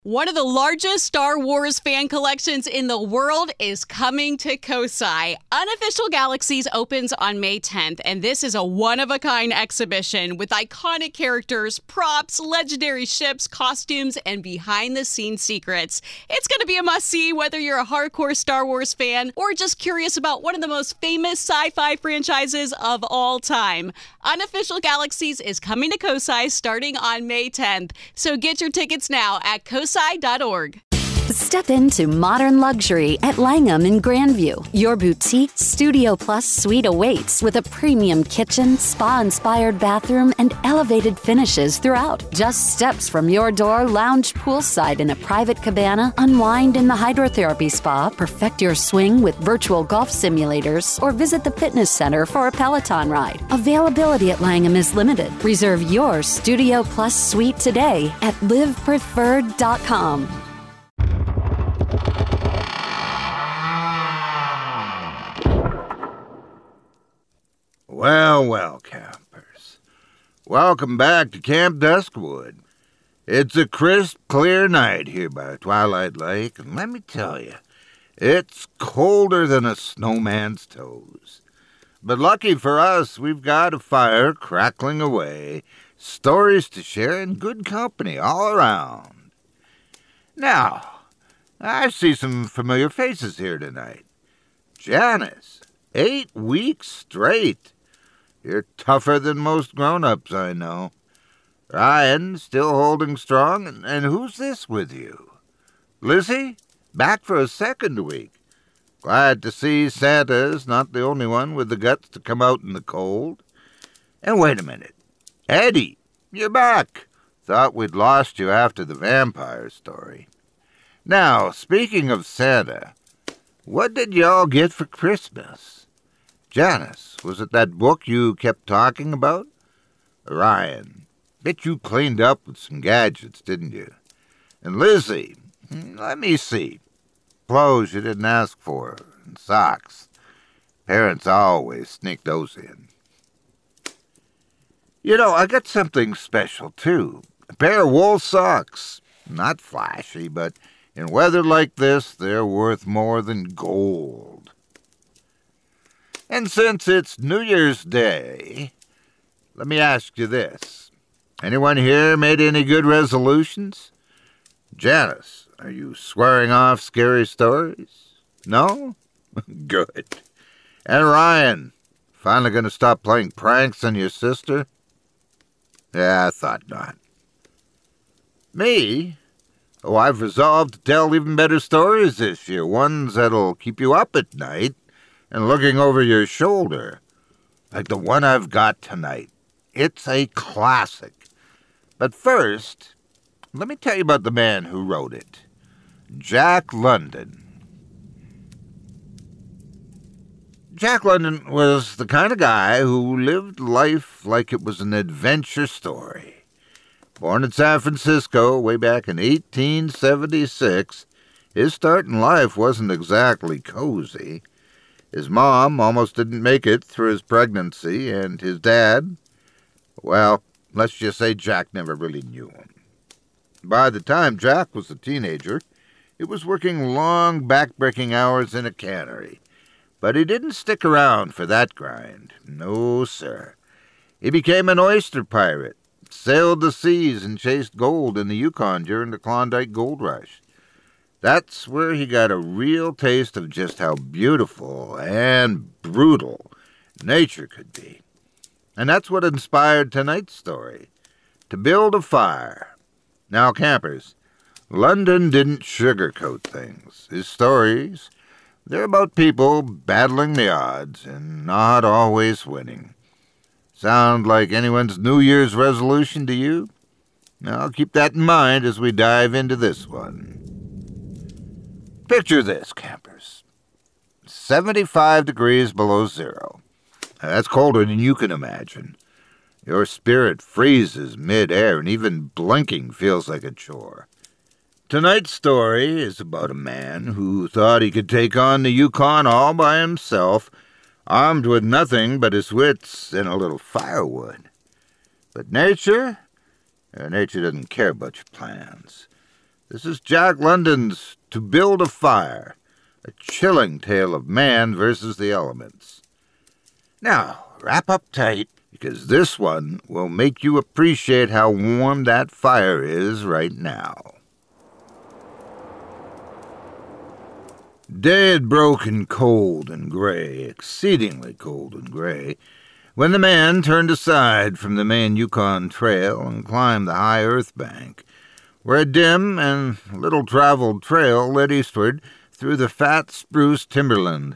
One of the largest Star Wars fan collections in the world is coming to Kosai. Unofficial Galaxies opens on May 10th, and this is a one-of-a-kind exhibition with iconic characters, props, legendary ships, costumes, and behind-the-scenes secrets. It's going to be a must-see whether you're a hardcore Star Wars fan or just curious about one of the most famous sci-fi franchises of all time. Unofficial Galaxies is coming to Kosai starting on May 10th, so get your tickets now at kosai.org. Step into modern luxury at Langham in Grandview. Your boutique Studio Plus suite awaits with a premium kitchen, spa-inspired bathroom, and elevated finishes throughout. Just steps from your door, lounge poolside in a private cabana, unwind in the hydrotherapy spa, perfect your swing with virtual golf simulators, or visit the fitness center for a Peloton ride. Availability at Langham is limited. Reserve your Studio Plus suite today at livepreferred.com. Well, campers. Welcome back to Camp Duskwood. It's a crisp, clear night here by Twilight Lake, and let me tell you, it's colder than a snowman's toes. But lucky for us, we've got a fire crackling away, stories to share, and good company all around. Now, I see some familiar faces here tonight. Janice, 8 weeks straight. You're tougher than most grown-ups, I know. Ryan, still holding strong, and who's this with you? Lizzie, back for a second week. Glad to see Santa's not the only one with the guts to come out in the cold. And wait a minute. Eddie, you're back. Thought we'd lost you after the vampire story. Now, speaking of Santa, what did y'all get for Christmas? Janice, was it that book you kept talking about? Ryan, bet you cleaned up with some gadgets, didn't you? And Lizzie, let me see. Clothes you didn't ask for, and socks. Parents always sneak those in. You know, I got something special, too. A pair of wool socks. Not flashy, but in weather like this, they're worth more than gold. And since it's New Year's Day, let me ask you this. Anyone here made any good resolutions? Janice, are you swearing off scary stories? No? Good. And Ryan, finally going to stop playing pranks on your sister? Yeah, I thought not. Me? Oh, I've resolved to tell even better stories this year, ones that'll keep you up at night and looking over your shoulder, like the one I've got tonight. It's a classic. But first, let me tell you about the man who wrote it, Jack London. Jack London was the kind of guy who lived life like it was an adventure story. Born in San Francisco way back in 1876, his start in life wasn't exactly cozy. His mom almost didn't make it through his pregnancy, and his dad, well, let's just say Jack never really knew him. By the time Jack was a teenager, he was working long, back-breaking hours in a cannery. But he didn't stick around for that grind. No, sir. He became an oyster pirate, sailed the seas, and chased gold in the Yukon during the Klondike Gold Rush. That's where he got a real taste of just how beautiful and brutal nature could be. And that's what inspired tonight's story, to build a fire. Now, campers, London didn't sugarcoat things. His stories, they're about people battling the odds and not always winning. Sound like anyone's New Year's resolution to you? Now, keep that in mind as we dive into this one. Picture this, campers. 75 degrees below zero. That's colder than you can imagine. Your spirit freezes mid-air, and even blinking feels like a chore. Tonight's story is about a man who thought he could take on the Yukon all by himself, armed with nothing but his wits and a little firewood. But nature? Nature doesn't care about your plans. This is Jack London's To Build a Fire, a chilling tale of man versus the elements. Now, wrap up tight, because this one will make you appreciate how warm that fire is right now. Day had broken cold and gray, exceedingly cold and gray, when the man turned aside from the main Yukon Trail and climbed the high earth bank, where a dim and little-traveled trail led eastward through the fat spruce timberland.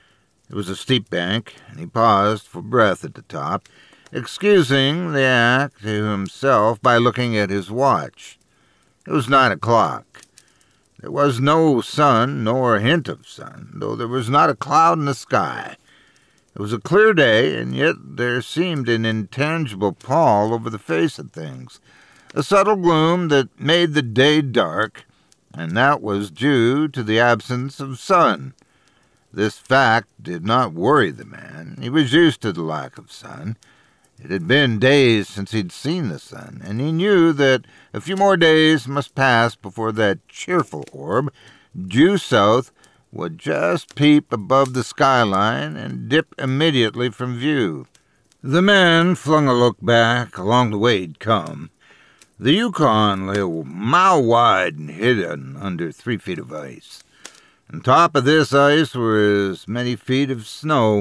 It was a steep bank, and he paused for breath at the top, excusing the act to himself by looking at his watch. It was 9 o'clock. There was no sun, nor a hint of sun, though there was not a cloud in the sky. It was a clear day, and yet there seemed an intangible pall over the face of things, a subtle gloom that made the day dark, and that was due to the absence of sun. This fact did not worry the man. He was used to the lack of sun. It had been days since he'd seen the sun, and he knew that a few more days must pass before that cheerful orb, due south, would just peep above the skyline and dip immediately from view. The man flung a look back along the way he'd come. The Yukon lay a mile wide and hidden under 3 feet of ice. On top of this ice were as many feet of snow.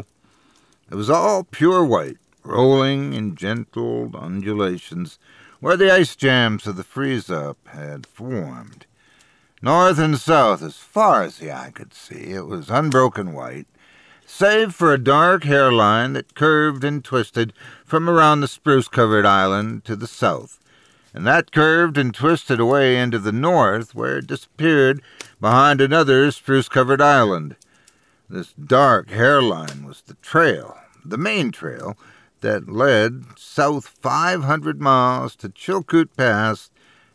It was all pure white, rolling in gentle undulations where the ice jams of the freeze-up had formed. North and south, as far as the eye could see, it was unbroken white, save for a dark hairline that curved and twisted from around the spruce-covered island to the south, and that curved and twisted away into the north, where it disappeared behind another spruce-covered island. This dark hairline was the trail, the main trail, that led south 500 miles to Chilkoot Pass,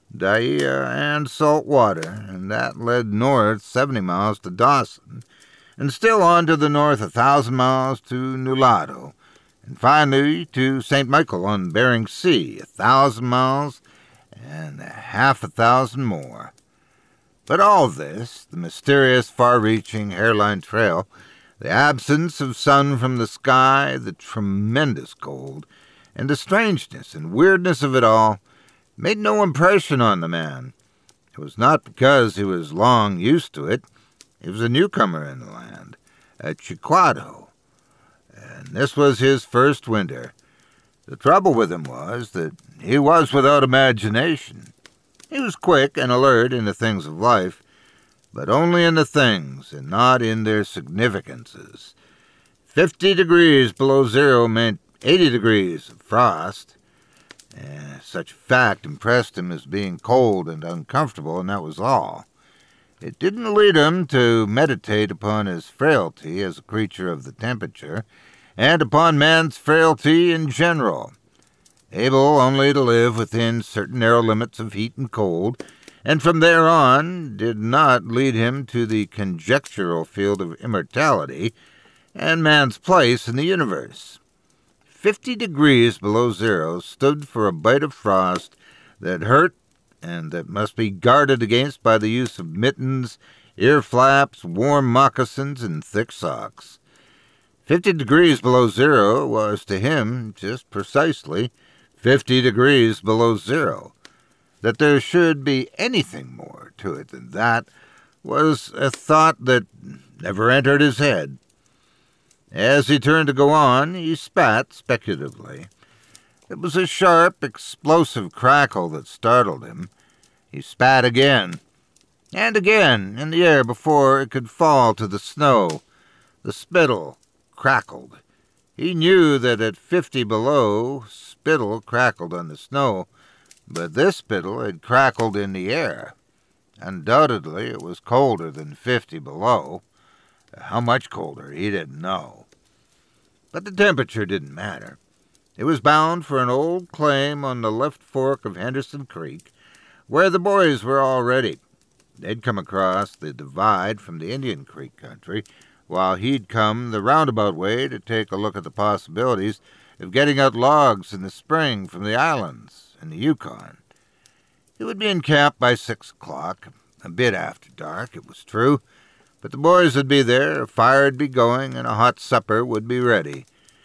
Dyea, and Salt Water, and that led north 70 miles to Dawson, and still on to the north 1,000 miles to Nulato, and finally to St. Michael on Bering Sea, 1,000 miles, and 1,000 more. But all this, the mysterious far-reaching hairline trail, the absence of sun from the sky, the tremendous cold, and the strangeness and weirdness of it all, made no impression on the man. It was not because he was long used to it. He was a newcomer in the land, a Chiquado, and this was his first winter. The trouble with him was that he was without imagination. He was quick and alert in the things of life, but only in the things and not in their significances. 50 degrees below zero meant 80 degrees of frost. Such a fact impressed him as being cold and uncomfortable, and that was all. It didn't lead him to meditate upon his frailty as a creature of the temperature, and upon man's frailty in general. Able only to live within certain narrow limits of heat and cold, and from there on did not lead him to the conjectural field of immortality and man's place in the universe. 50 degrees below zero stood for a bite of frost that hurt and that must be guarded against by the use of mittens, ear flaps, warm moccasins, and thick socks. 50 degrees below zero was to him just precisely 50 degrees below zero. That there should be anything more to it than that was a thought that never entered his head. As he turned to go on, he spat speculatively. It was a sharp, explosive crackle that startled him. He spat again, and again, in the air before it could fall to the snow. The spittle crackled. He knew that at 50 below, spittle crackled on the snow, but this spittle had crackled in the air. Undoubtedly, it was colder than 50 below. How much colder, he didn't know. But the temperature didn't matter. It was bound for an old claim on the left fork of Henderson Creek, where the boys were already. They'd come across the divide from the Indian Creek country, while he'd come the roundabout way to take a look at the possibilities of getting out logs in the spring from the islands and the Yukon. They would be in camp by 6 o'clock, a bit after dark, it was true, but the boys would be there, a fire would be going, and a hot supper would be ready.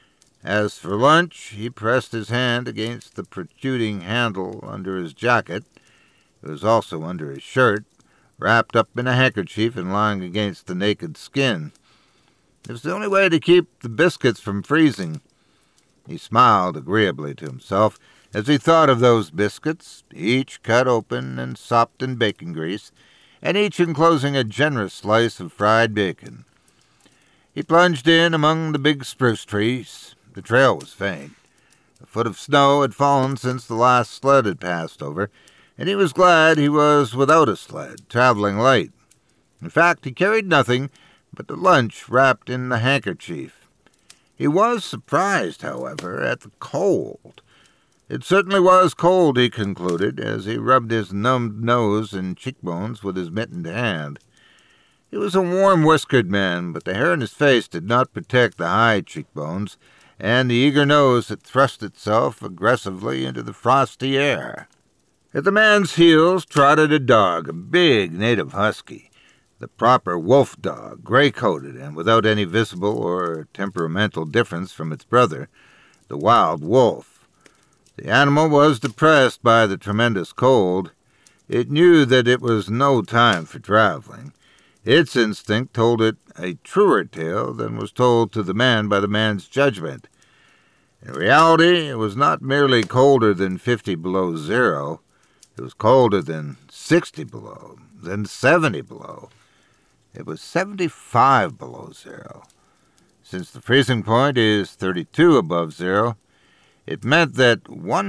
As for lunch, he pressed his hand against the protruding handle under his jacket. It was also under his shirt, wrapped up in a handkerchief and lying against the naked skin. It was the only way to keep the biscuits from freezing. He smiled agreeably to himself as he thought of those biscuits, each cut open and sopped in bacon grease, and each enclosing a generous slice of fried bacon. He plunged in among the big spruce trees. The trail was faint. A foot of snow had fallen since the last sled had passed over, and he was glad he was without a sled, traveling light. In fact, he carried nothing but the lunch wrapped in the handkerchief. He was surprised, however, at the cold. It certainly was cold, he concluded, as he rubbed his numbed nose and cheekbones with his mittened hand. He was a warm, whiskered man, but the hair in his face did not protect the high cheekbones and the eager nose that thrust itself aggressively into the frosty air. At the man's heels trotted a dog, a big native husky, the proper wolf dog, gray-coated and without any visible or temperamental difference from its brother, the wild wolf. The animal was depressed by the tremendous cold. It knew that it was no time for traveling. Its instinct told it a truer tale than was told to the man by the man's judgment. In reality, it was not merely colder than 50 below zero. It was colder than 60 below, then 70 below. It was 75 below zero. Since the freezing point is 32 above zero, it meant that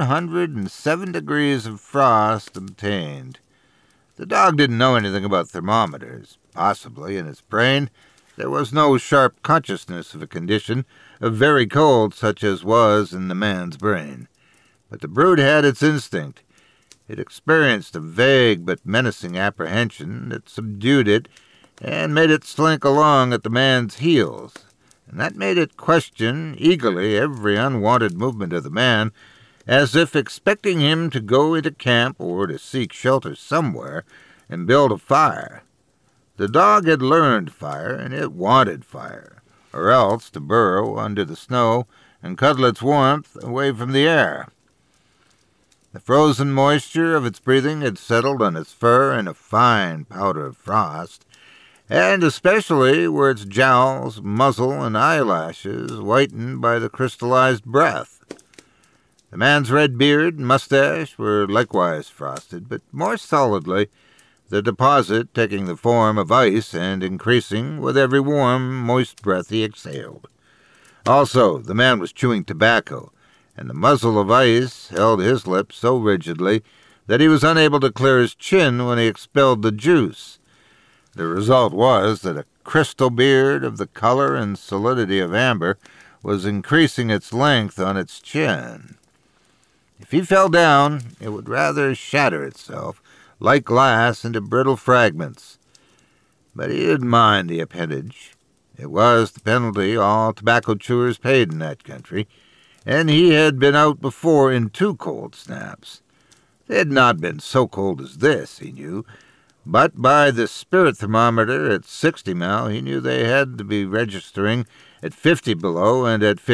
107 degrees of frost obtained. The dog didn't know anything about thermometers. Possibly, in its brain, there was no sharp consciousness of a condition of very cold such as was in the man's brain. But the brute had its instinct. It experienced a vague but menacing apprehension that subdued it and made it slink along at the man's heels. And that made it question eagerly every unwanted movement of the man, as if expecting him to go into camp or to seek shelter somewhere and build a fire. The dog had learned fire, and it wanted fire, or else to burrow under the snow and cuddle its warmth away from the air. The frozen moisture of its breathing had settled on its fur in a fine powder of frost, and especially were its jowls, muzzle, and eyelashes whitened by the crystallized breath. The man's red beard and mustache were likewise frosted, but more solidly, the deposit taking the form of ice and increasing with every warm, moist breath he exhaled. Also, the man was chewing tobacco, and the muzzle of ice held his lips so rigidly that he was unable to clear his chin when he expelled the juice. The result was that a crystal beard of the color and solidity of amber was increasing its length on its chin. If he fell down, it would rather shatter itself, like glass, into brittle fragments. But he didn't mind the appendage. It was the penalty all tobacco chewers paid in that country, and he had been out before in 2 cold snaps. They had not been so cold as this, he knew, but by the spirit thermometer at 60 mile, he knew they had to be registering at 50 below and at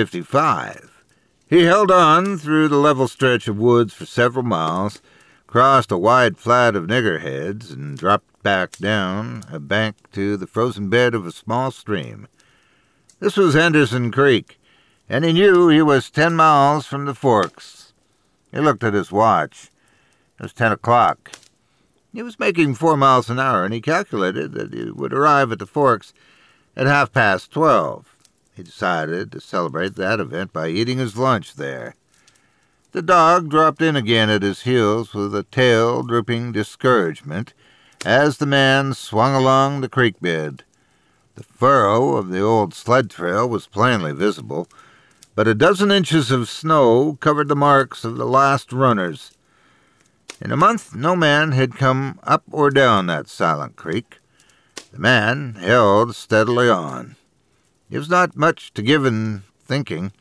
55. He held on through the level stretch of woods for several miles, crossed a wide flat of niggerheads, and dropped back down a bank to the frozen bed of a small stream. This was Henderson Creek, and he knew he was 10 miles from the forks. He looked at his watch. It was 10 o'clock. He was making 4 miles an hour, and he calculated that he would arrive at the forks at 12:30. He decided to celebrate that event by eating his lunch there. The dog dropped in again at his heels with a tail drooping discouragement as the man swung along the creek bed. The furrow of the old sled trail was plainly visible, but a dozen inches of snow covered the marks of the last runners. In a month, no man had come up or down that silent creek. The man held steadily on. He was not much to give in thinking.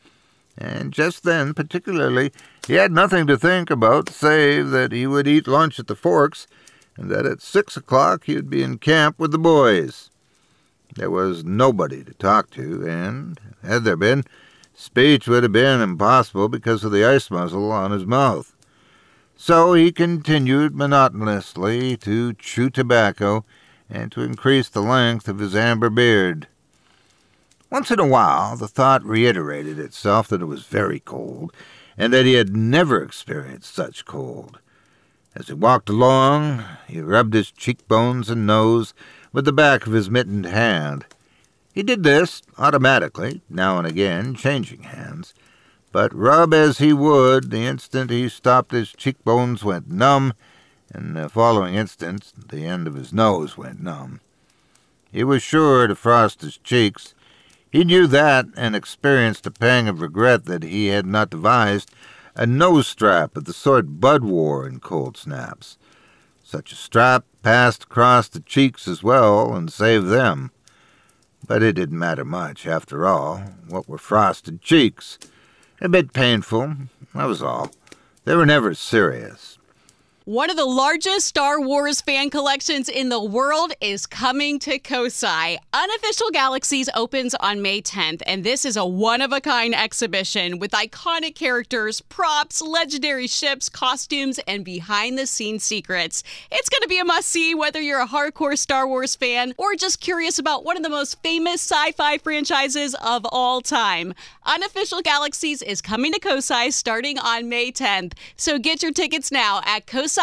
And just then, particularly, he had nothing to think about save that he would eat lunch at the Forks, and that at 6 o'clock he would be in camp with the boys. There was nobody to talk to, and, had there been, speech would have been impossible because of the ice muzzle on his mouth. So he continued monotonously to chew tobacco and to increase the length of his amber beard. Once in a while the thought reiterated itself that it was very cold, and that he had never experienced such cold. As he walked along, he rubbed his cheekbones and nose with the back of his mittened hand. He did this automatically, now and again, changing hands. But rub as he would, the instant he stopped his cheekbones went numb, and the following instant the end of his nose went numb. He was sure to frost his cheeks. He knew that, and experienced a pang of regret that he had not devised a nose strap of the sort Bud wore in cold snaps. Such a strap passed across the cheeks as well and saved them. But it didn't matter much, after all. What were frosted cheeks? A bit painful, that was all. They were never serious. One of the largest Star Wars fan collections in the world is coming to Kosai. Unofficial Galaxies opens on May 10th, and this is a one-of-a-kind exhibition with iconic characters, props, legendary ships, costumes, and behind-the-scenes secrets. It's going to be a must-see whether you're a hardcore Star Wars fan or just curious about one of the most famous sci-fi franchises of all time. Unofficial Galaxies is coming to Kosai starting on May 10th, so get your tickets now at kosai.org.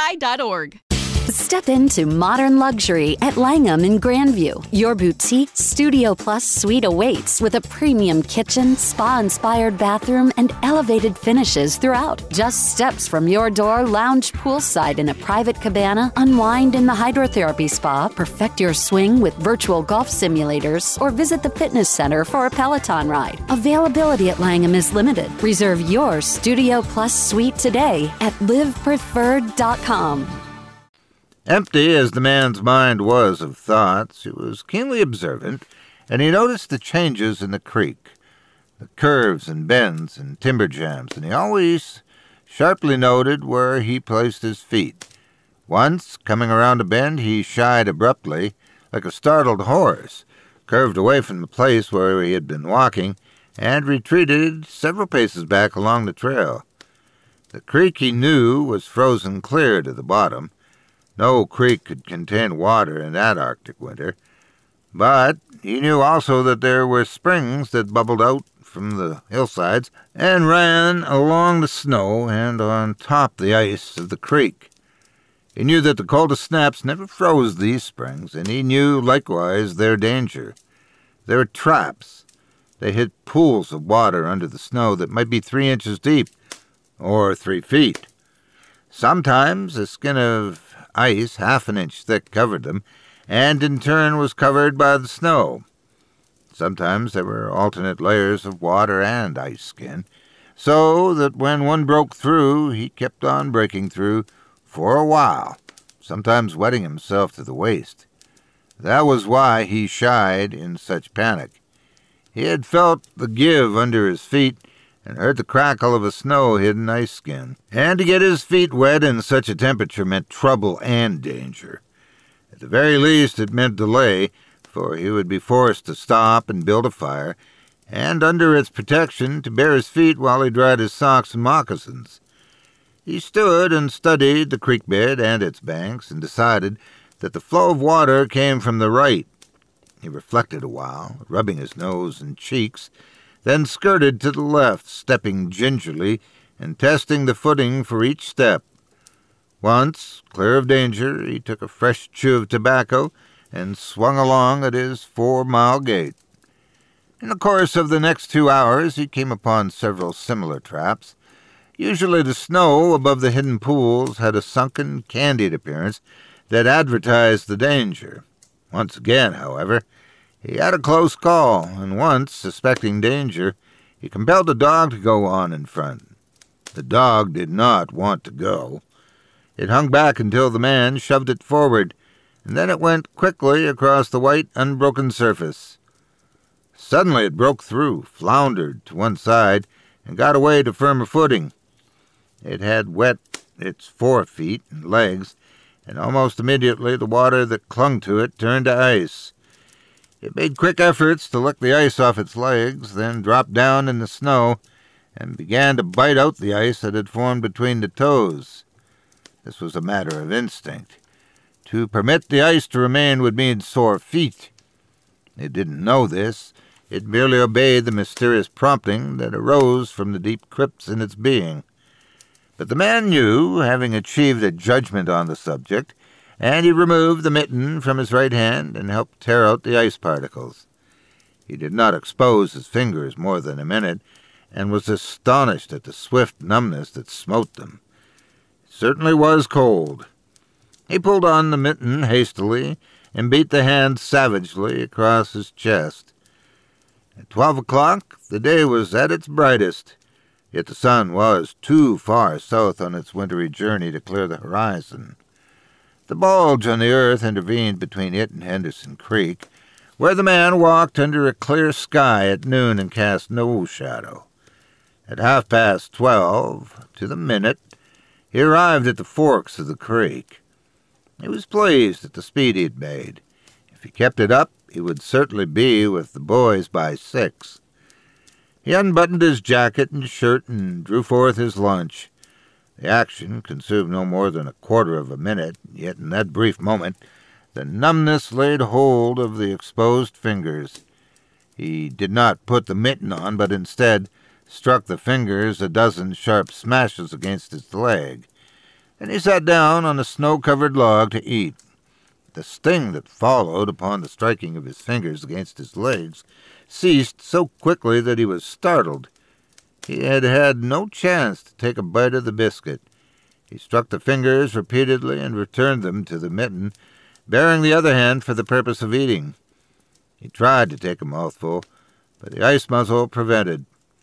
Step into modern luxury at Langham in Grandview. Your boutique Studio Plus suite awaits with a premium kitchen, spa-inspired bathroom, and elevated finishes throughout. Just steps from your door, lounge poolside in a private cabana, unwind in the hydrotherapy spa, perfect your swing with virtual golf simulators, or visit the fitness center for a Peloton ride. Availability at Langham is limited. Reserve your Studio Plus suite today at livepreferred.com. Empty as the man's mind was of thoughts, he was keenly observant, and he noticed the changes in the creek, the curves and bends and timber jams, and he always sharply noted where he placed his feet. Once, coming around a bend, he shied abruptly, like a startled horse, curved away from the place where he had been walking, and retreated several paces back along the trail. The creek, he knew, was frozen clear to the bottom. No creek could contain water in that Arctic winter, but he knew also that there were springs that bubbled out from the hillsides and ran along the snow and on top the ice of the creek. He knew that the coldest snaps never froze these springs, and he knew likewise their danger. They were traps. They hid pools of water under the snow that might be 3 inches deep, or 3 feet. Sometimes a skin of ice half an inch thick covered them, and in turn was covered by the snow. Sometimes there were alternate layers of water and ice skin, so that when one broke through, he kept on breaking through for a while, sometimes wetting himself to the waist. That was why he shied in such panic. He had felt the give under his feet and heard the crackle of a snow-hidden ice skin. And to get his feet wet in such a temperature meant trouble and danger. At the very least, it meant delay, for he would be forced to stop and build a fire, and under its protection to bare his feet while he dried his socks and moccasins. He stood and studied the creek bed and its banks, and decided that the flow of water came from the right. He reflected a while, rubbing his nose and cheeks, then skirted to the left, stepping gingerly and testing the footing for each step. Once, clear of danger, he took a fresh chew of tobacco and swung along at his 4-mile gait. In the course of the next 2 hours, he came upon several similar traps. Usually the snow above the hidden pools had a sunken, candied appearance that advertised the danger. Once again, however, he had a close call, and once, suspecting danger, he compelled a dog to go on in front. The dog did not want to go. It hung back until the man shoved it forward, and then it went quickly across the white, unbroken surface. Suddenly it broke through, floundered to one side, and got away to firmer footing. It had wet its 4 feet and legs, and almost immediately the water that clung to it turned to ice. It made quick efforts to lick the ice off its legs, then dropped down in the snow and began to bite out the ice that had formed between the toes. This was a matter of instinct. To permit the ice to remain would mean sore feet. It didn't know this. It merely obeyed the mysterious prompting that arose from the deep crypts in its being. But the man knew, having achieved a judgment on the subject, and he removed the mitten from his right hand and helped tear out the ice particles. He did not expose his fingers more than a minute, and was astonished at the swift numbness that smote them. It certainly was cold. He pulled on the mitten hastily and beat the hand savagely across his chest. At 12 o'clock, the day was at its brightest, yet the sun was too far south on its wintry journey to clear the horizon. The bulge on the earth intervened between it and Henderson Creek, where the man walked under a clear sky at noon and cast no shadow. At 12:30, to the minute, he arrived at the forks of the creek. He was pleased at the speed he had made. If he kept it up, he would certainly be with the boys by 6. He unbuttoned his jacket and shirt and drew forth his lunch. The action consumed no more than a quarter of a minute, yet in that brief moment the numbness laid hold of the exposed fingers. He did not put the mitten on, but instead struck the fingers a dozen sharp smashes against his leg. Then he sat down on a snow-covered log to eat. The sting that followed upon the striking of his fingers against his legs ceased so quickly that he was startled. He had had no chance to take a bite of the biscuit. He struck the fingers repeatedly and returned them to the mitten, baring the other hand for the purpose of eating. He tried to take a mouthful, but the ice muzzle prevented.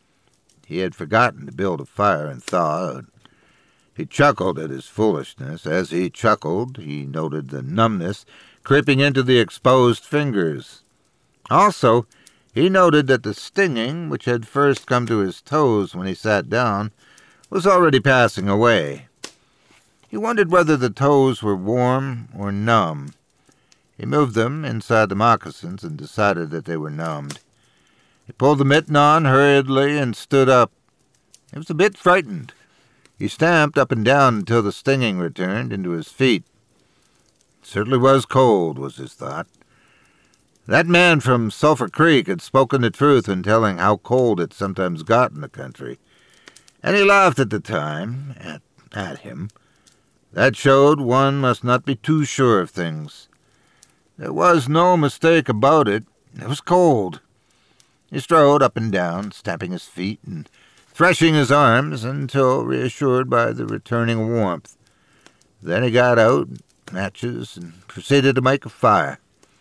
He had forgotten to build a fire and thaw. He chuckled at his foolishness. As he chuckled, he noted the numbness creeping into the exposed fingers. Also, he noted that the stinging, which had first come to his toes when he sat down, was already passing away. He wondered whether the toes were warm or numb. He moved them inside the moccasins and decided that they were numbed. He pulled the mitten on hurriedly and stood up. He was a bit frightened. He stamped up and down until the stinging returned into his feet. It certainly was cold, was his thought. That man from Sulphur Creek had spoken the truth in telling how cold it sometimes got in the country, and he laughed at the time, at him. That showed one must not be too sure of things. There was no mistake about it. It was cold. He strode up and down, stamping his feet and threshing his arms until reassured by the returning warmth. Then he got out matches and proceeded to make a fire.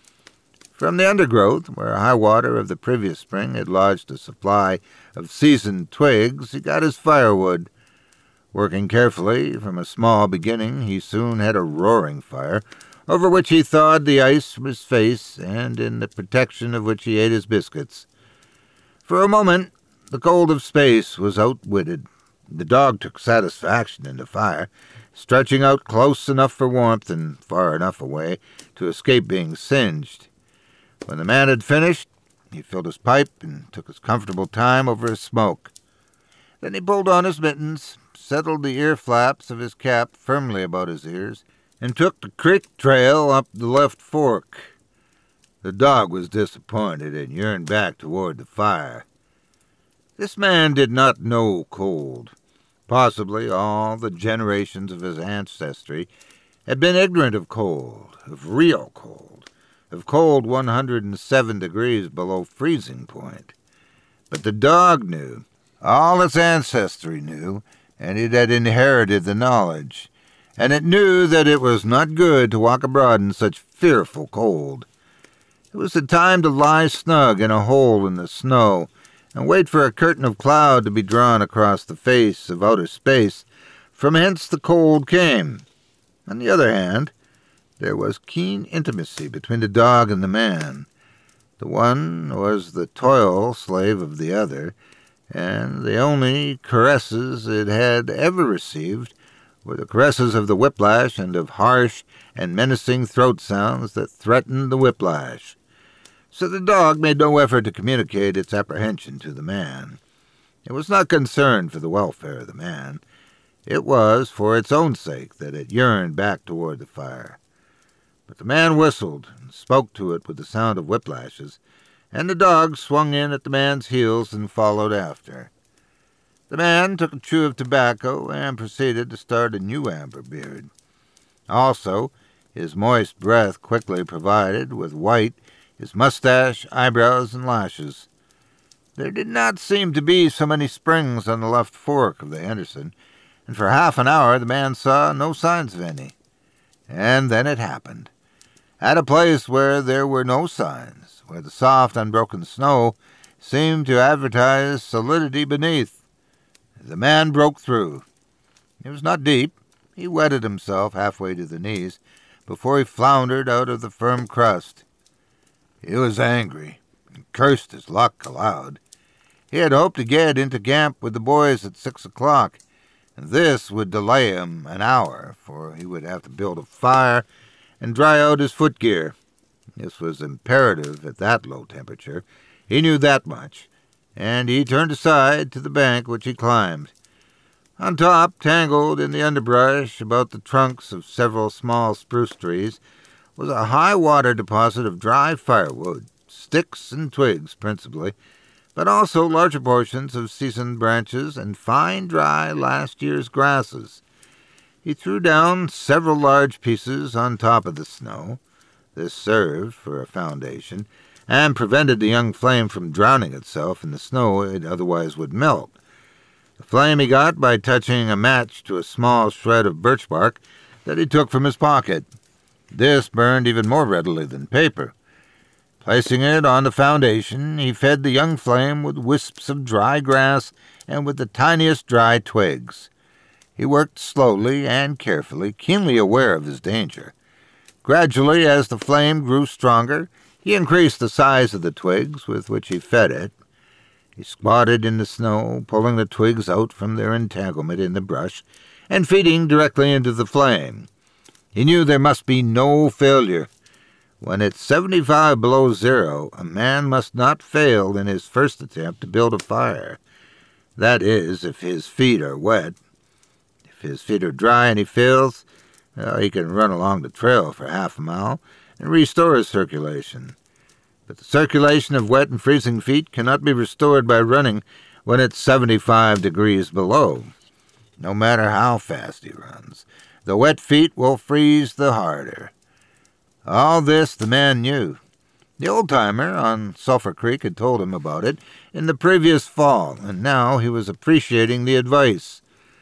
From the undergrowth, where high water of the previous spring had lodged a supply of seasoned twigs, he got his firewood. Working carefully from a small beginning, he soon had a roaring fire, over which he thawed the ice from his face, and in the protection of which he ate his biscuits. For a moment, the cold of space was outwitted. The dog took satisfaction in the fire, stretching out close enough for warmth and far enough away to escape being singed. When the man had finished, he filled his pipe and took his comfortable time over his smoke. Then he pulled on his mittens, settled the ear flaps of his cap firmly about his ears, and took the creek trail up the left fork. The dog was disappointed and yearned back toward the fire. This man did not know cold. Possibly all the generations of his ancestry had been ignorant of cold, of real cold, of cold 107 degrees below freezing point. But the dog knew. All its ancestry knew, and it had inherited the knowledge. And it knew that it was not good to walk abroad in such fearful cold. It was the time to lie snug in a hole in the snow and wait for a curtain of cloud to be drawn across the face of outer space, from whence the cold came. On the other hand, there was keen intimacy between the dog and the man. The one was the toil slave of the other, and the only caresses it had ever received were the caresses of the whiplash and of harsh and menacing throat sounds that threatened the whiplash. So the dog made no effort to communicate its apprehension to the man. It was not concerned for the welfare of the man. It was for its own sake that it yearned back toward the fire. But the man whistled and spoke to it with the sound of whiplashes, and the dog swung in at the man's heels and followed after. The man took a chew of tobacco and proceeded to start a new amber beard. Also, his moist breath quickly provided with white his mustache, eyebrows, and lashes. There did not seem to be so many springs on the left fork of the Henderson, and for half an hour the man saw no signs of any. And then it happened. At a place where there were no signs, where the soft, unbroken snow seemed to advertise solidity beneath, the man broke through. It was not deep. He wetted himself halfway to the knees before he floundered out of the firm crust. He was angry and cursed his luck aloud. He had hoped to get into camp with the boys at 6 o'clock, and this would delay him an hour, for he would have to build a fire and dry out his footgear. This was imperative at that low temperature. He knew that much, and he turned aside to the bank which he climbed. On top, tangled in the underbrush about the trunks of several small spruce trees, was a high-water deposit of dry firewood, sticks and twigs principally, but also larger portions of seasoned branches and fine, dry last year's grasses. He threw down several large pieces on top of the snow. This served for a foundation, and prevented the young flame from drowning itself in the snow it otherwise would melt. The flame he got by touching a match to a small shred of birch bark that he took from his pocket. This burned even more readily than paper. Placing it on the foundation, he fed the young flame with wisps of dry grass and with the tiniest dry twigs. He worked slowly and carefully, keenly aware of his danger. Gradually, as the flame grew stronger, he increased the size of the twigs with which he fed it. He squatted in the snow, pulling the twigs out from their entanglement in the brush, and feeding directly into the flame. He knew there must be no failure. When it's 75 below zero, a man must not fail in his first attempt to build a fire. That is, if his feet are wet. If his feet are dry and he fails, he can run along the trail for half a mile and restore his circulation. But the circulation of wet and freezing feet cannot be restored by running when it's 75 degrees below. No matter how fast he runs, the wet feet will freeze the harder. All this the man knew. The old-timer on Sulphur Creek had told him about it in the previous fall, and now he was appreciating the advice.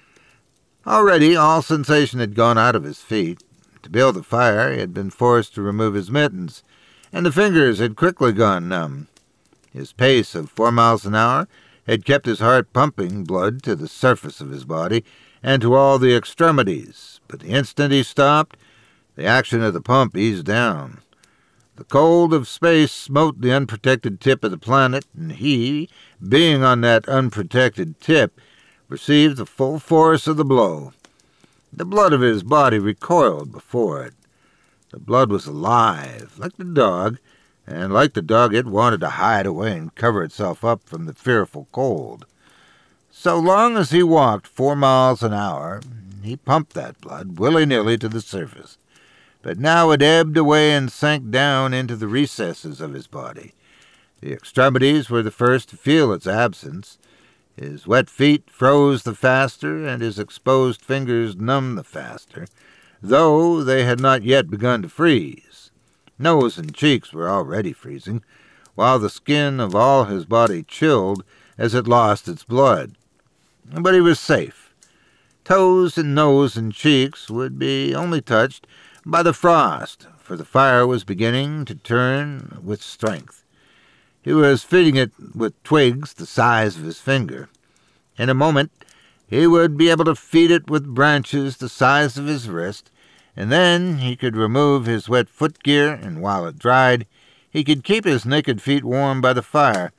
Already all sensation had gone out of his feet. To build the fire, he had been forced to remove his mittens, and the fingers had quickly gone numb. His pace of 4 miles an hour had kept his heart pumping blood to the surface of his body and to all the extremities, but the instant he stopped, the action of the pump eased down. The cold of space smote the unprotected tip of the planet, and he, being on that unprotected tip, received the full force of the blow. The blood of his body recoiled before it. The blood was alive, like the dog, and like the dog it wanted to hide away and cover itself up from the fearful cold. So long as he walked 4 miles an hour, he pumped that blood willy-nilly to the surface. But now it ebbed away and sank down into the recesses of his body. The extremities were the first to feel its absence. His wet feet froze the faster, and his exposed fingers numbed the faster, though they had not yet begun to freeze. Nose and cheeks were already freezing, while the skin of all his body chilled as it lost its blood. But he was safe. Toes and nose and cheeks would be only touched by the frost, for the fire was beginning to turn with strength. He was feeding it with twigs the size of his finger. In a moment, he would be able to feed it with branches the size of his wrist, and then he could remove his wet footgear, and while it dried, he could keep his naked feet warm by the fire,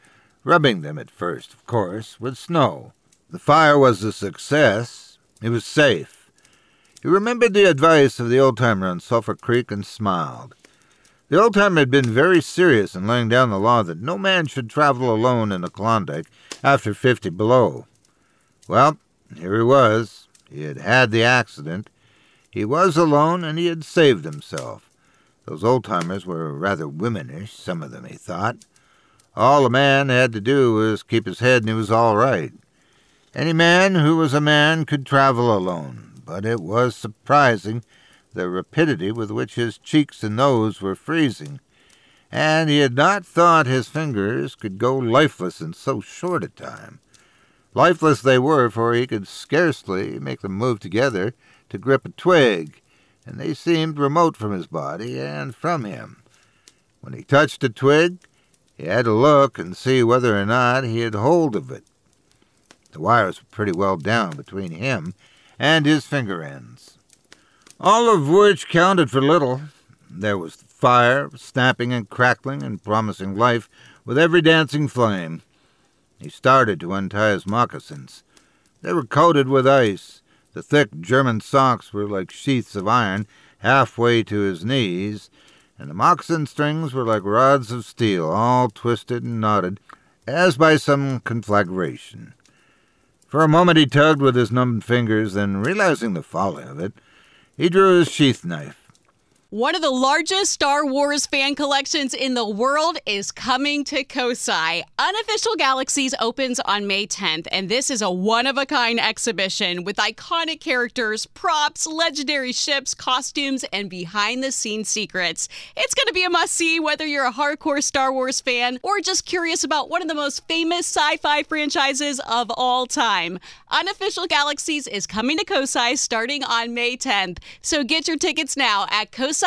rubbing them at first, of course, with snow. The fire was a success. It was safe. He remembered the advice of the old-timer on Sulphur Creek and smiled. The old-timer had been very serious in laying down the law that no man should travel alone in the Klondike after 50 below. Well, here he was. He had had the accident. He was alone, and he had saved himself. Those old-timers were rather womanish, some of them, he thought. All a man had to do was keep his head, and he was all right. Any man who was a man could travel alone, but it was surprising the rapidity with which his cheeks and nose were freezing, and he had not thought his fingers could go lifeless in so short a time. Lifeless they were, for he could scarcely make them move together to grip a twig, and they seemed remote from his body and from him. When he touched a twig, he had to look and see whether or not he had hold of it. The wires were pretty well down between him and his finger ends, all of which counted for little. There was the fire, snapping and crackling and promising life with every dancing flame. He started to untie his moccasins. They were coated with ice. The thick German socks were like sheaths of iron halfway to his knees, and the moccasin strings were like rods of steel, all twisted and knotted, as by some conflagration. For a moment he tugged with his numbed fingers, then, realizing the folly of it, he drew his sheath knife. One of the largest Star Wars fan collections in the world is coming to Kosai. Unofficial Galaxies opens on May 10th, and this is a one-of-a-kind exhibition with iconic characters, props, legendary ships, costumes, and behind-the-scenes secrets. It's going to be a must-see whether you're a hardcore Star Wars fan or just curious about one of the most famous sci-fi franchises of all time. Unofficial Galaxies is coming to Kosai starting on May 10th, so get your tickets now at kosai.org.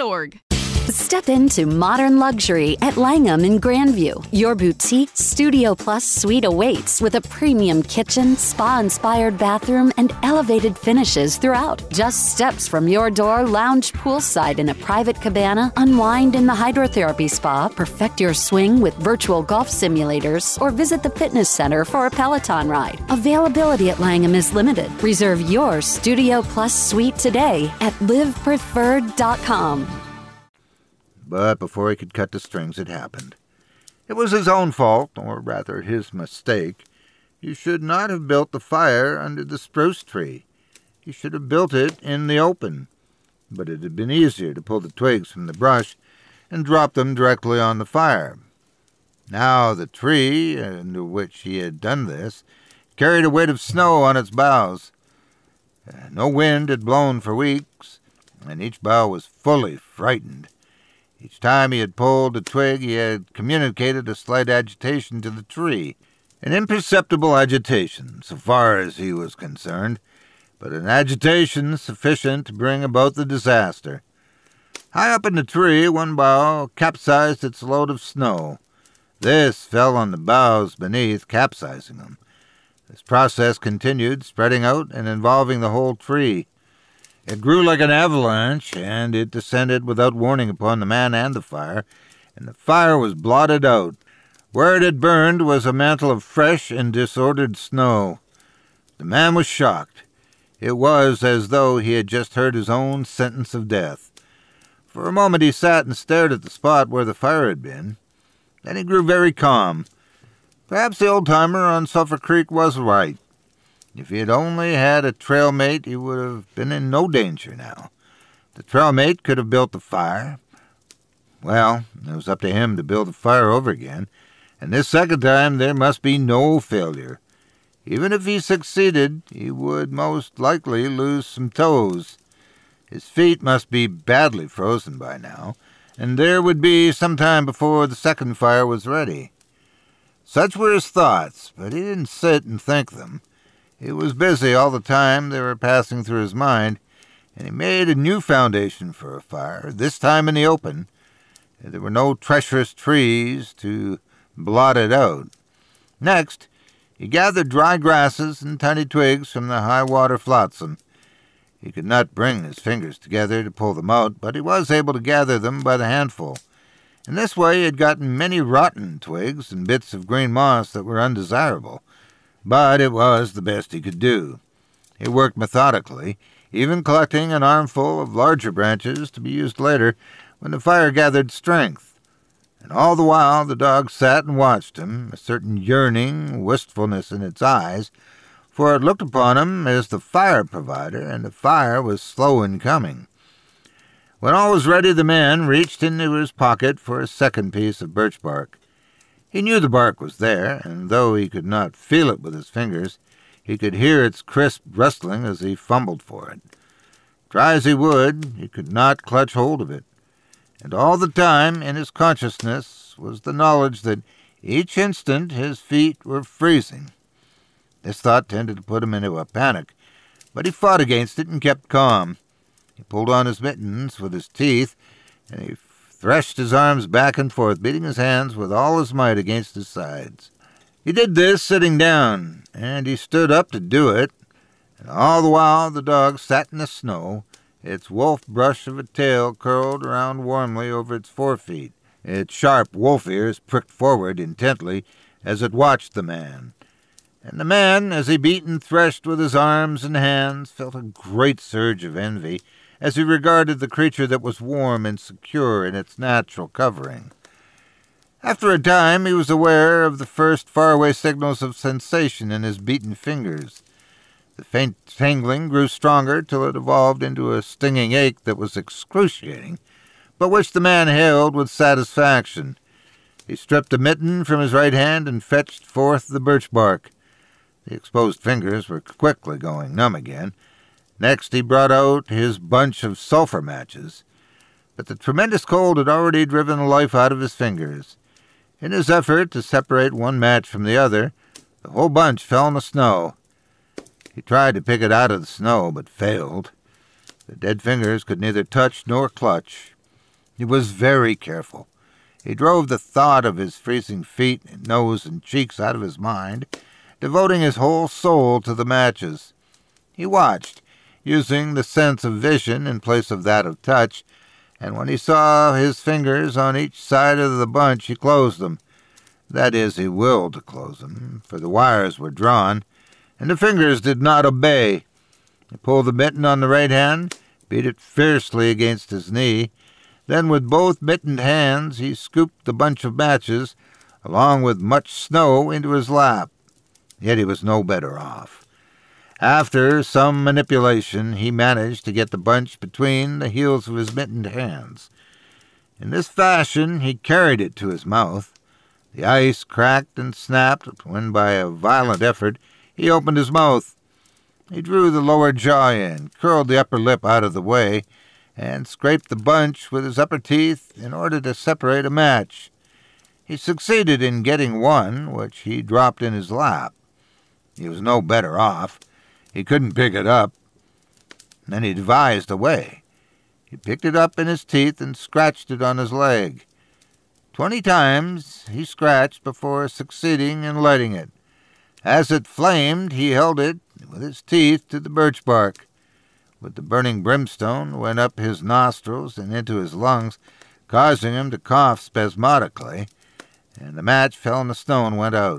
Step into modern luxury at Langham in Grandview. Your boutique Studio Plus suite awaits with a premium kitchen, spa-inspired bathroom, and elevated finishes throughout. Just steps from your door, lounge poolside in a private cabana, unwind in the hydrotherapy spa, perfect your swing with virtual golf simulators, or visit the fitness center for a Peloton ride. Availability at Langham is limited. Reserve your Studio Plus suite today at livepreferred.com. But before he could cut the strings, it happened. It was his own fault, or rather his mistake. You should not have built the fire under the spruce tree. You should have built it in the open. But it had been easier to pull the twigs from the brush and drop them directly on the fire. Now the tree, under which he had done this, carried a weight of snow on its boughs. No wind had blown for weeks, and each bough was fully frightened. Each time he had pulled a twig, he had communicated a slight agitation to the tree. An imperceptible agitation, so far as he was concerned, but an agitation sufficient to bring about the disaster. High up in the tree, one bough capsized its load of snow. This fell on the boughs beneath, capsizing them. This process continued, spreading out and involving the whole tree. It grew like an avalanche, and it descended without warning upon the man and the fire was blotted out. Where it had burned was a mantle of fresh and disordered snow. The man was shocked. It was as though he had just heard his own sentence of death. For a moment he sat and stared at the spot where the fire had been. Then he grew very calm. Perhaps the old-timer on Sulphur Creek was right. If he had only had a trail mate, he would have been in no danger now. The trail mate could have built the fire. Well, it was up to him to build the fire over again, and this second time there must be no failure. Even if he succeeded, he would most likely lose some toes. His feet must be badly frozen by now, and there would be some time before the second fire was ready. Such were his thoughts, but he didn't sit and think them. He was busy all the time they were passing through his mind, and he made a new foundation for a fire, this time in the open. There were no treacherous trees to blot it out. Next, he gathered dry grasses and tiny twigs from the high-water flotsam. He could not bring his fingers together to pull them out, but he was able to gather them by the handful. In this way he had gotten many rotten twigs and bits of green moss that were undesirable, but it was the best he could do. He worked methodically, even collecting an armful of larger branches to be used later when the fire gathered strength. And all the while the dog sat and watched him, a certain yearning wistfulness in its eyes, for it looked upon him as the fire provider, and the fire was slow in coming. When all was ready, the man reached into his pocket for a second piece of birch bark. He knew the bark was there, and though he could not feel it with his fingers, he could hear its crisp rustling as he fumbled for it. Try as he would, he could not clutch hold of it. And all the time in his consciousness was the knowledge that each instant his feet were freezing. This thought tended to put him into a panic, but he fought against it and kept calm. He pulled on his mittens with his teeth, and he threshed his arms back and forth, beating his hands with all his might against his sides. He did this sitting down, and he stood up to do it, and all the while the dog sat in the snow, its wolf brush of a tail curled around warmly over its forefeet, its sharp wolf ears pricked forward intently as it watched the man. And the man, as he beat and threshed with his arms and hands, felt a great surge of envy as he regarded the creature that was warm and secure in its natural covering. After a time he was aware of the first faraway signals of sensation in his beaten fingers. The faint tingling grew stronger till it evolved into a stinging ache that was excruciating, but which the man hailed with satisfaction. He stripped a mitten from his right hand and fetched forth the birch bark. The exposed fingers were quickly going numb again. Next he brought out his bunch of sulphur matches, but the tremendous cold had already driven the life out of his fingers. In his effort to separate one match from the other, the whole bunch fell in the snow. He tried to pick it out of the snow, but failed. The dead fingers could neither touch nor clutch. He was very careful. He drove the thought of his freezing feet, nose, and cheeks out of his mind, devoting his whole soul to the matches. He watched, using the sense of vision in place of that of touch, and when he saw his fingers on each side of the bunch, he closed them. That is, he willed to close them, for the wires were drawn, and the fingers did not obey. He pulled the mitten on the right hand, beat it fiercely against his knee. Then with both mittened hands he scooped the bunch of matches, along with much snow, into his lap. Yet he was no better off. After some manipulation, he managed to get the bunch between the heels of his mittened hands. In this fashion he carried it to his mouth. The ice cracked and snapped when, by a violent effort, he opened his mouth. He drew the lower jaw in, curled the upper lip out of the way, and scraped the bunch with his upper teeth in order to separate a match. He succeeded in getting one, which he dropped in his lap. He was no better off. He couldn't pick it up. Then he devised a way. He picked it up in his teeth and scratched it on his leg. 20 times he scratched before succeeding in lighting it. As it flamed, he held it with his teeth to the birch bark. With the burning brimstone went up his nostrils and into his lungs, causing him to cough spasmodically, and the match fell in the snow and went out.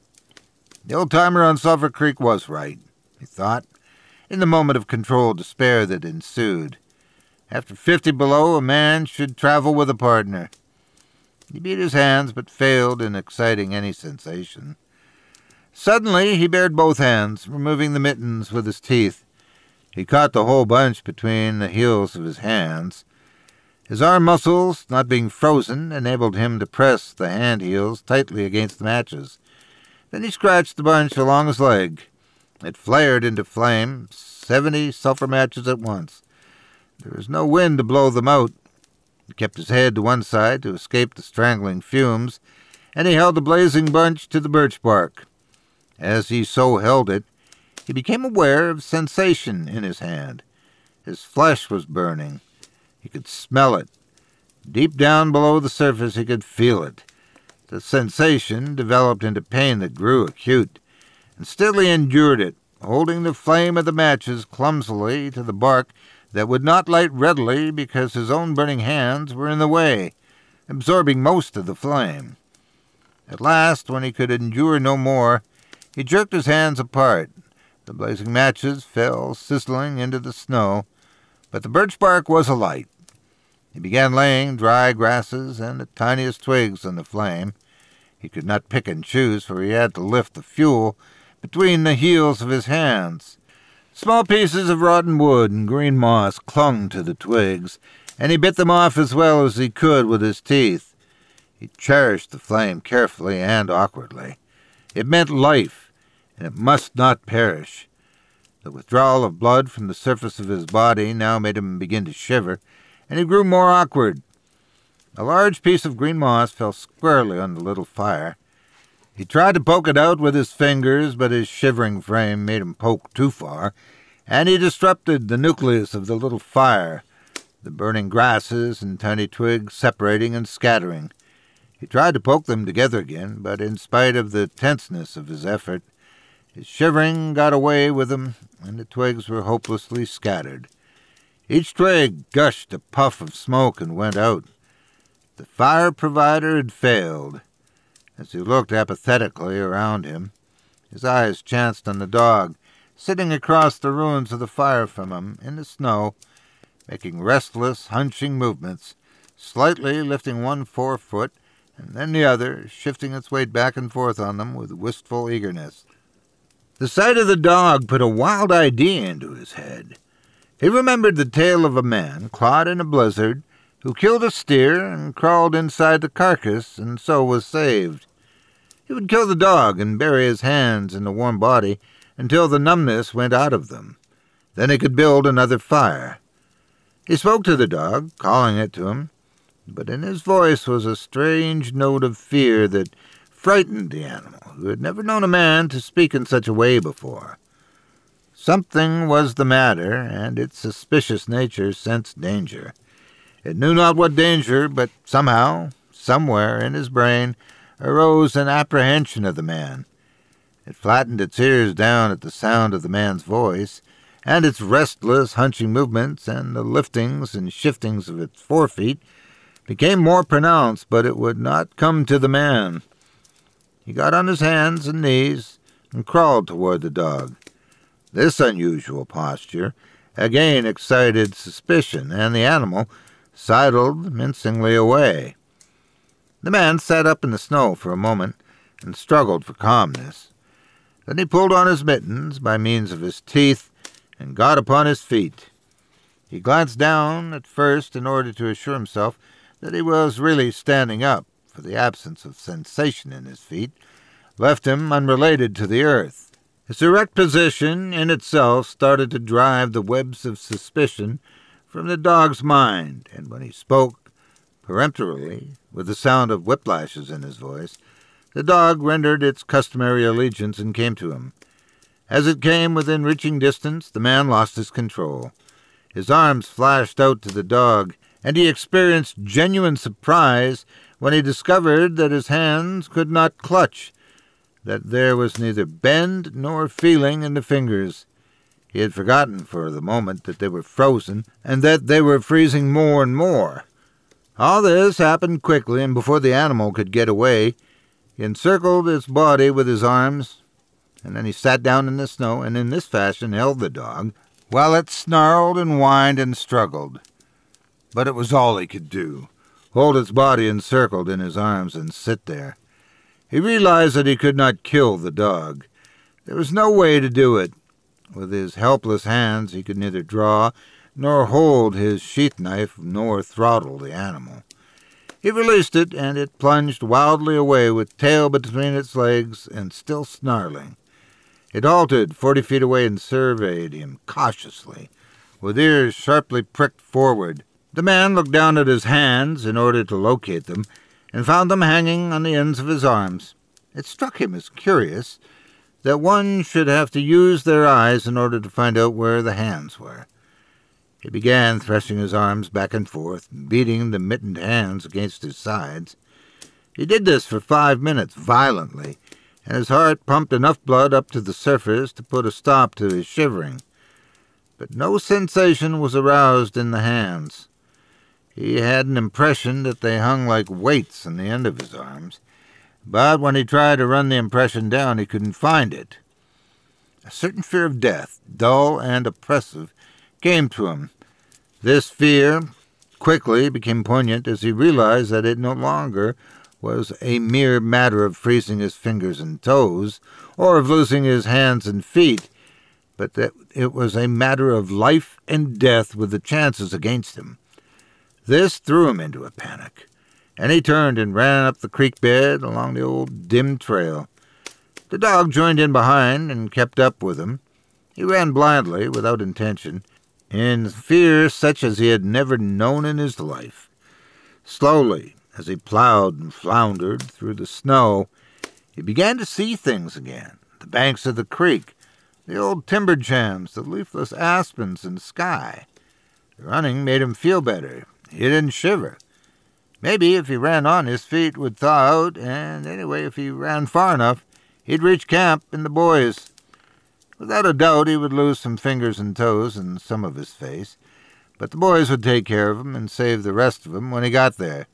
The old-timer on Sulphur Creek was right, he thought, in the moment of controlled despair that ensued. After 50 below, a man should travel with a partner. He beat his hands, but failed in exciting any sensation. Suddenly he bared both hands, removing the mittens with his teeth. He caught the whole bunch between the heels of his hands. His arm muscles, not being frozen, enabled him to press the hand heels tightly against the matches. Then he scratched the bunch along his leg. It flared into flame, 70 sulphur matches at once. There was no wind to blow them out. He kept his head to one side to escape the strangling fumes, and he held the blazing bunch to the birch bark. As he so held it, he became aware of sensation in his hand. His flesh was burning. He could smell it. Deep down below the surface he could feel it. The sensation developed into pain that grew acute, and still he endured it, holding the flame of the matches clumsily to the bark that would not light readily because his own burning hands were in the way. absorbing most of the flame. At last, when he could endure no more, he jerked his hands apart. The blazing matches fell sizzling into the snow, but the birch bark was alight. He began laying dry grasses and the tiniest twigs on the flame. He could not pick and choose, for he had to lift the fuel between the heels of his hands. Small pieces of rotten wood and green moss clung to the twigs, and he bit them off as well as he could with his teeth. He cherished the flame carefully and awkwardly. It meant life, and it must not perish. The withdrawal of blood from the surface of his body now made him begin to shiver, and he grew more awkward. A large piece of green moss fell squarely on the little fire. He tried to poke it out with his fingers, but his shivering frame made him poke too far, and he disrupted the nucleus of the little fire, the burning grasses and tiny twigs separating and scattering. He tried to poke them together again, but in spite of the tenseness of his effort, his shivering got away with him, and the twigs were hopelessly scattered. Each twig gushed a puff of smoke and went out. The fire provider had failed. As he looked apathetically around him, his eyes chanced on the dog, sitting across the ruins of the fire from him in the snow, making restless, hunching movements, slightly lifting one forefoot and then the other, shifting its weight back and forth on them with wistful eagerness. The sight of the dog put a wild idea into his head. He remembered the tale of a man, caught in a blizzard, who killed a steer and crawled inside the carcass and so was saved. He would kill the dog and bury his hands in the warm body until the numbness went out of them. Then he could build another fire. He spoke to the dog, calling it to him, but in his voice was a strange note of fear that frightened the animal, who had never known a man to speak in such a way before. Something was the matter, and its suspicious nature sensed danger. It knew not what danger, but somehow, somewhere in his brain, arose an apprehension of the man. It flattened its ears down at the sound of the man's voice, and its restless, hunching movements and the liftings and shiftings of its forefeet became more pronounced, but it would not come to the man. He got on his hands and knees and crawled toward the dog. This unusual posture again excited suspicion, and the animal sidled mincingly away. The man sat up in the snow for a moment and struggled for calmness. Then he pulled on his mittens by means of his teeth and got upon his feet. He glanced down at first in order to assure himself that he was really standing up, for the absence of sensation in his feet left him unrelated to the earth. His erect position in itself started to drive the webs of suspicion from the dog's mind, and when he spoke peremptorily, with the sound of whiplashes in his voice, the dog rendered its customary allegiance and came to him. As it came within reaching distance, the man lost his control. His arms flashed out to the dog, and he experienced genuine surprise when he discovered that his hands could not clutch, that there was neither bend nor feeling in the fingers. He had forgotten for the moment that they were frozen, and that they were freezing more and more. All this happened quickly, and before the animal could get away, he encircled its body with his arms, and then he sat down in the snow, and in this fashion held the dog, while it snarled and whined and struggled. But it was all he could do, hold its body encircled in his arms and sit there. He realized that he could not kill the dog. There was no way to do it. With his helpless hands he could neither draw nor hold his sheath knife nor throttle the animal. He released it, and it plunged wildly away with tail between its legs and still snarling. It halted 40 feet away and surveyed him cautiously, with ears sharply pricked forward. The man looked down at his hands in order to locate them, and found them hanging on the ends of his arms. It struck him as curious that one should have to use their eyes in order to find out where the hands were. He began threshing his arms back and forth, beating the mittened hands against his sides. He did this for 5 minutes, violently, and his heart pumped enough blood up to the surface to put a stop to his shivering. But no sensation was aroused in the hands. He had an impression that they hung like weights on the end of his arms, but when he tried to run the impression down, he couldn't find it. A certain fear of death, dull and oppressive, came to him. This fear quickly became poignant as he realized that it no longer was a mere matter of freezing his fingers and toes, or of losing his hands and feet, but that it was a matter of life and death with the chances against him. This threw him into a panic, and he turned and ran up the creek bed along the old dim trail. The dog joined in behind and kept up with him. He ran blindly, without intention, in fear such as he had never known in his life. Slowly, as he plowed and floundered through the snow, he began to see things again. The banks of the creek, the old timber jams, the leafless aspens and sky. The running made him feel better. He didn't shiver. Maybe if he ran on, his feet would thaw out, and anyway, if he ran far enough, he'd reach camp and the boys. Without a doubt, he would lose some fingers and toes and some of his face, but the boys would take care of him and save the rest of him when he got there.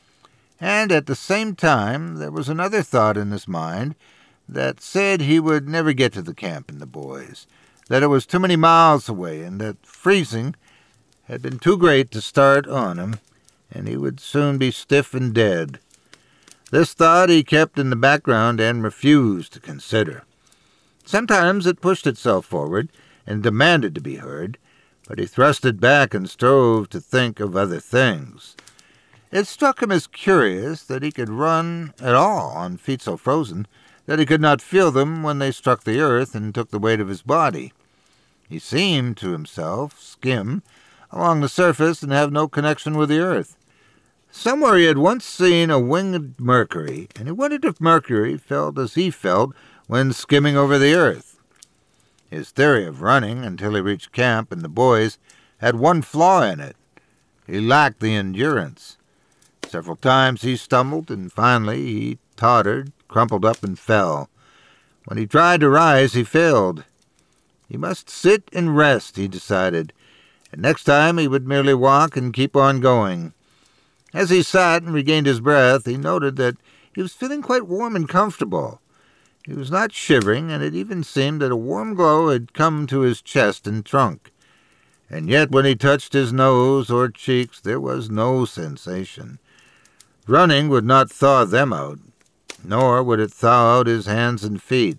And at the same time, there was another thought in his mind that said he would never get to the camp and the boys, that it was too many miles away, and that freezing had been too great to start on him, and he would soon be stiff and dead. This thought he kept in the background and refused to consider. Sometimes it pushed itself forward and demanded to be heard, but he thrust it back and strove to think of other things. It struck him as curious that he could run at all on feet so frozen that he could not feel them when they struck the earth and took the weight of his body. He seemed to himself skim along the surface and have no connection with the earth. Somewhere he had once seen a winged Mercury, and he wondered if Mercury felt as he felt when skimming over the earth. His theory of running until he reached camp and the boys had one flaw in it. He lacked the endurance. Several times he stumbled, and finally he tottered, crumpled up, and fell. When he tried to rise, he failed. He must sit and rest, he decided, and next time he would merely walk and keep on going. As he sat and regained his breath, he noted that he was feeling quite warm and comfortable. He was not shivering, and it even seemed that a warm glow had come to his chest and trunk. And yet when he touched his nose or cheeks, there was no sensation. Running would not thaw them out, nor would it thaw out his hands and feet.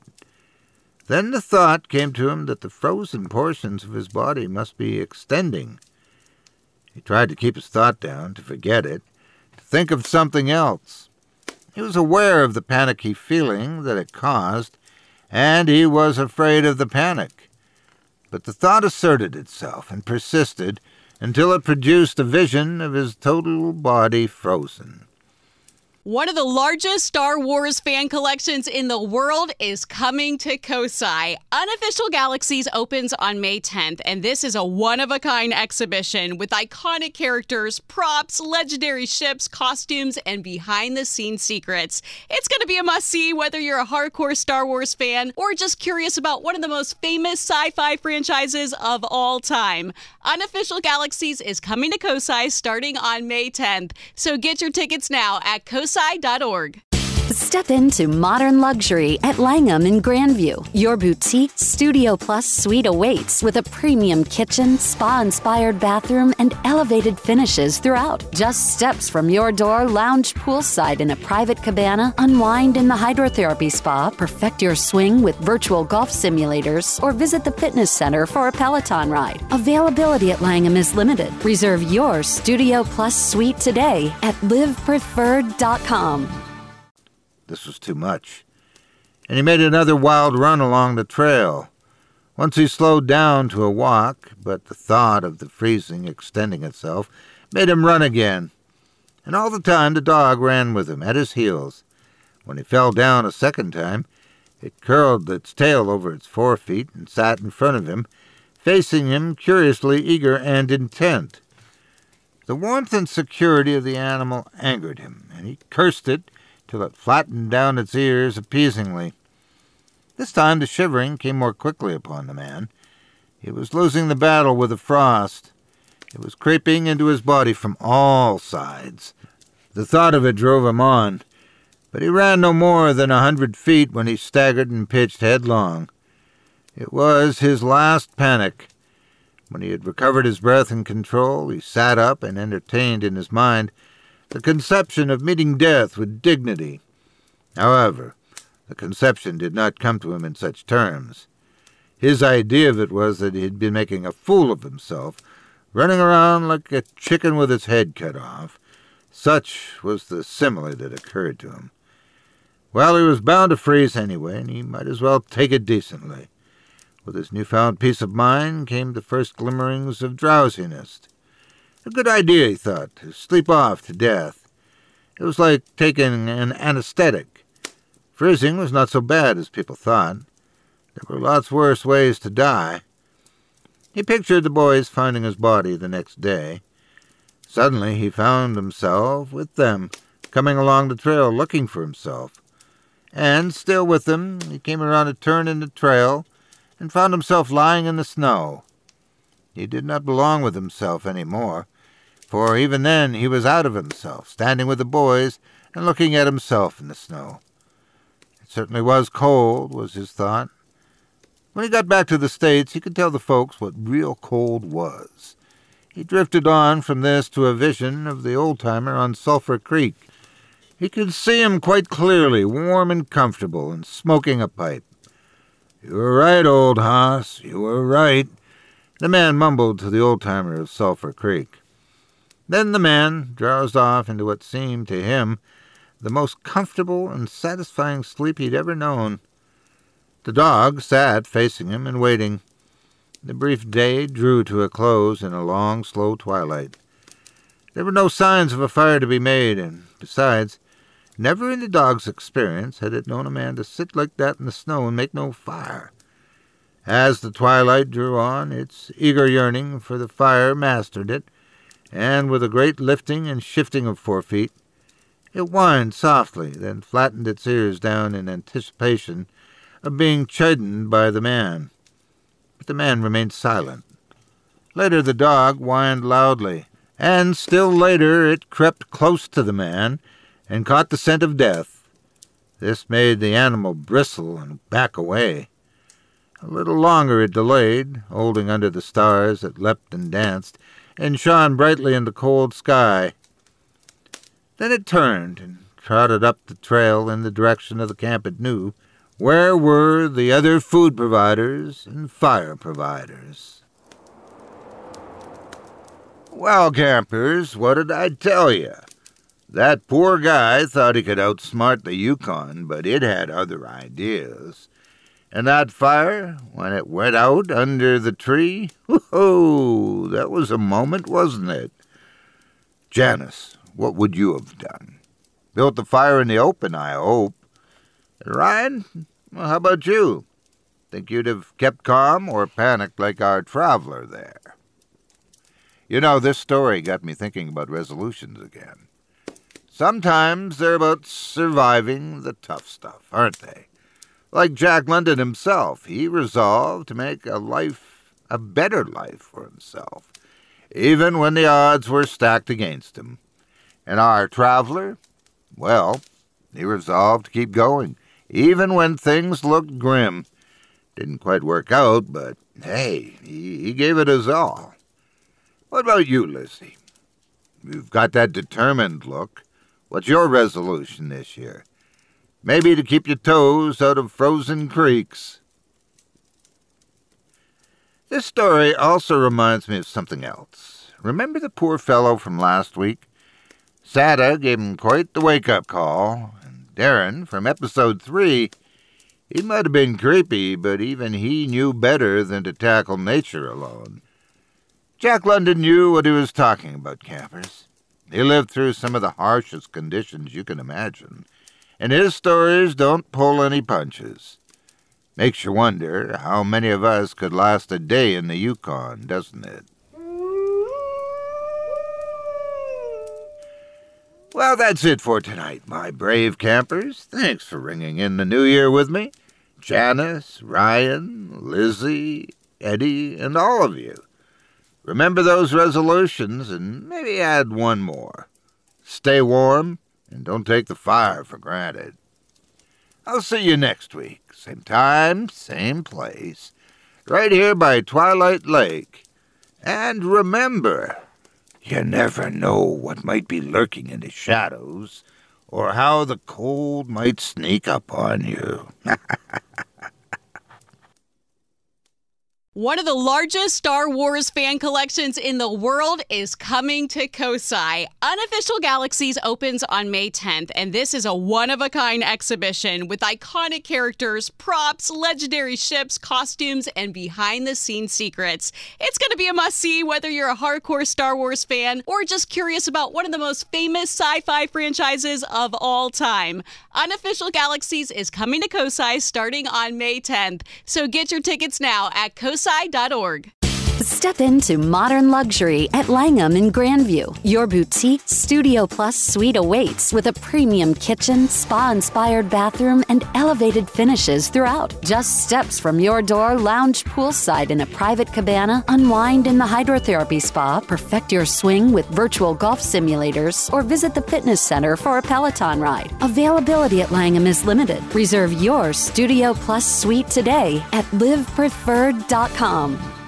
Then the thought came to him that the frozen portions of his body must be extending. He tried to keep his thought down, to forget it, to think of something else. He was aware of the panicky feeling that it caused, and he was afraid of the panic. But the thought asserted itself and persisted until it produced a vision of his total body frozen. One of the largest Star Wars fan collections in the world is coming to Kosai. Unofficial Galaxies opens on May 10th, and this is a one-of-a-kind exhibition with iconic characters, props, legendary ships, costumes, and behind-the-scenes secrets. It's going to be a must-see whether you're a hardcore Star Wars fan or just curious about one of the most famous sci-fi franchises of all time. Unofficial Galaxies is coming to Kosai starting on May 10th, so get your tickets now at kosai.org. Step into modern luxury at Langham in Grandview. Your boutique Studio Plus suite awaits with a premium kitchen, spa-inspired bathroom, and elevated finishes throughout. Just steps from your door, lounge poolside in a private cabana, unwind in the hydrotherapy spa, perfect your swing with virtual golf simulators, or visit the fitness center for a Peloton ride. Availability at Langham is limited. Reserve your Studio Plus suite today at livepreferred.com. This was too much, and he made another wild run along the trail. Once he slowed down to a walk, but the thought of the freezing extending itself made him run again. And all the time the dog ran with him, at his heels. When he fell down a second time, it curled its tail over its forefeet and sat in front of him, facing him, curiously eager and intent. The warmth and security of the animal angered him, and he cursed it till it flattened down its ears appeasingly. This time the shivering came more quickly upon the man. He was losing the battle with the frost. It was creeping into his body from all sides. The thought of it drove him on, but he ran no more than 100 feet when he staggered and pitched headlong. It was his last panic. When he had recovered his breath and control, he sat up and entertained in his mind the conception of meeting death with dignity. However, the conception did not come to him in such terms. His idea of it was that he had been making a fool of himself, running around like a chicken with its head cut off. Such was the simile that occurred to him. Well, he was bound to freeze anyway, and he might as well take it decently. With his newfound peace of mind came the first glimmerings of drowsiness. A good idea, he thought, to sleep off to death. It was like taking an anesthetic. Freezing was not so bad as people thought. There were lots worse ways to die. He pictured the boys finding his body the next day. Suddenly he found himself with them, coming along the trail looking for himself. And, still with them, he came around a turn in the trail and found himself lying in the snow. He did not belong with himself any more, for even then he was out of himself, standing with the boys and looking at himself in the snow. It certainly was cold, was his thought. When he got back to the States, he could tell the folks what real cold was. He drifted on from this to a vision of the old-timer on Sulphur Creek. He could see him quite clearly, warm and comfortable, and smoking a pipe. "You were right, old hoss, you were right," the man mumbled to the old-timer of Sulphur Creek. Then the man drowsed off into what seemed to him the most comfortable and satisfying sleep he'd ever known. The dog sat facing him and waiting. The brief day drew to a close in a long, slow twilight. There were no signs of a fire to be made, and besides, never in the dog's experience had it known a man to sit like that in the snow and make no fire. As the twilight drew on, its eager yearning for the fire mastered it, and with a great lifting and shifting of 4 feet, it whined softly, then flattened its ears down in anticipation of being chidden by the man. But the man remained silent. Later the dog whined loudly, and still later it crept close to the man and caught the scent of death. This made the animal bristle and back away. A little longer it delayed, holding under the stars that leapt and danced and shone brightly in the cold sky. Then it turned and trotted up the trail in the direction of the camp it knew, where were the other food providers and fire providers. Well, campers, what did I tell you? That poor guy thought he could outsmart the Yukon, but it had other ideas. And that fire, when it went out under the tree, whoo-hoo, that was a moment, wasn't it? Janice, what would you have done? Built the fire in the open, I hope. And Ryan, well, how about you? Think you'd have kept calm or panicked like our traveler there? You know, this story got me thinking about resolutions again. Sometimes they're about surviving the tough stuff, aren't they? Like Jack London himself, he resolved to make a better life for himself, even when the odds were stacked against him. And our traveler, well, he resolved to keep going, even when things looked grim. Didn't quite work out, but hey, he gave it his all. What about you, Lizzie? You've got that determined look. What's your resolution this year? Maybe to keep your toes out of frozen creeks. This story also reminds me of something else. Remember the poor fellow from last week? Santa gave him quite the wake-up call, and Darren, from episode 3, he might have been creepy, but even he knew better than to tackle nature alone. Jack London knew what he was talking about, campers. He lived through some of the harshest conditions you can imagine, and his stories don't pull any punches. Makes you wonder how many of us could last a day in the Yukon, doesn't it? Well, that's it for tonight, my brave campers. Thanks for ringing in the new year with me. Janice, Ryan, Lizzie, Eddie, and all of you. Remember those resolutions and maybe add one more. Stay warm and don't take the fire for granted. I'll see you next week. Same time, same place. Right here by Twilight Lake. And remember, you never know what might be lurking in the shadows or how the cold might sneak up on you. One of the largest Star Wars fan collections in the world is coming to Kosai. Unofficial Galaxies opens on May 10th, and this is a one-of-a-kind exhibition with iconic characters, props, legendary ships, costumes, and behind-the-scenes secrets. It's going to be a must-see whether you're a hardcore Star Wars fan or just curious about one of the most famous sci-fi franchises of all time. Unofficial Galaxies is coming to Kosai starting on May 10th, so get your tickets now at kosai.org. Step into modern luxury at Langham in Grandview. Your boutique Studio Plus suite awaits with a premium kitchen, spa-inspired bathroom, and elevated finishes throughout. Just steps from your door, lounge poolside in a private cabana, unwind in the hydrotherapy spa, perfect your swing with virtual golf simulators, or visit the fitness center for a Peloton ride. Availability at Langham is limited. Reserve your Studio Plus suite today at livepreferred.com.